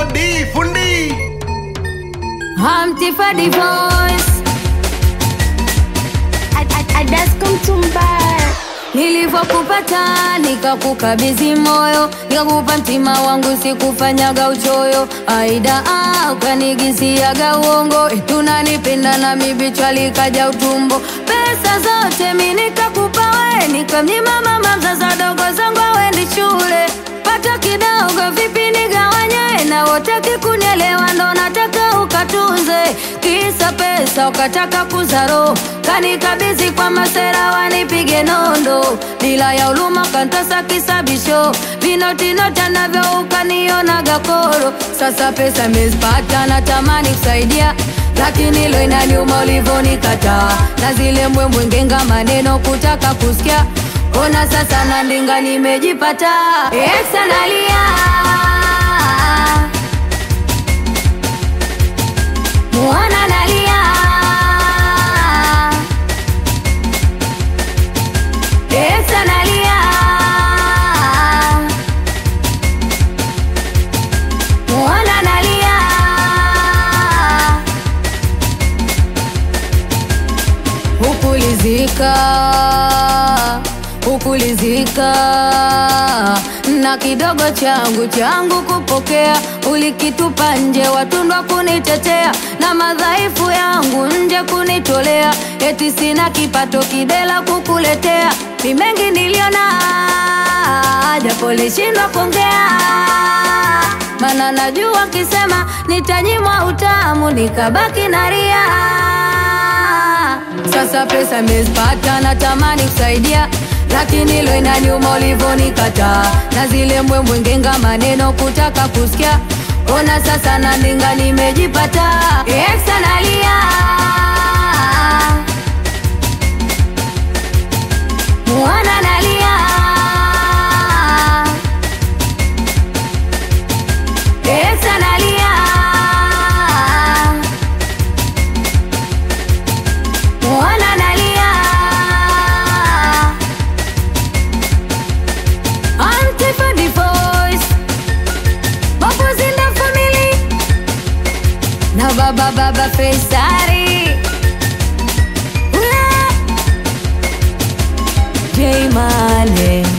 D fundi. Hamtifa the voice. I just come to mbaya. Nilivyokupata nikakukabidhi moyo, nikakupa mtima wangu sikufanyaga uchoyo. Aida ukanigisiaga uongo, tunanipenda na mibichwa likaja utumbo. Pesa zote mimi nikakupa we, nikamnyima mama mzaza dogo zangu awendi shule. Pata kidogo vipi nigawanye, na wotaki kunielewa ndo nataka ukatunze. Kisa pesa ukataka kuzaro, kanikabidhi kwa masera wanipige nondo. Bila ya uluma kantasa kisabisho, vinoti nota navyo ukaniona gakoro. Sasa pesa mezipata natamani kusaidia, lakini lo inaniuma ulivyonikataa. Na zile mbwembwe ngenga maneno kutaka kusikia, ona sasa nandinga nimejipata. Exa nalia, muona nalia. Exa nalia, muona nalia. Hukulizika na kidogo changu kupokea, ulikitupa nje watundwa kunitetea, na madhaifu yangu nje kunitolea. Eti sina kipato kidela kukuletea, ni mengi niliona japo lishindwa kuongea. Mana najua kisema nitanyimwa utamu, nikabaki naria. Sasa pesa mezipata natamani kusaidia, lakini lo inaniuma ulivyonikataa. Na zile mbwembwe ngenga maneno kutaka kusikia, ona sasa nandinga nimejipata. Exa nalia, muona nalia. Exa nalia, muona nalia. Hamtifa the voice, Bubbles in the family, na baba Faisari, J Mane.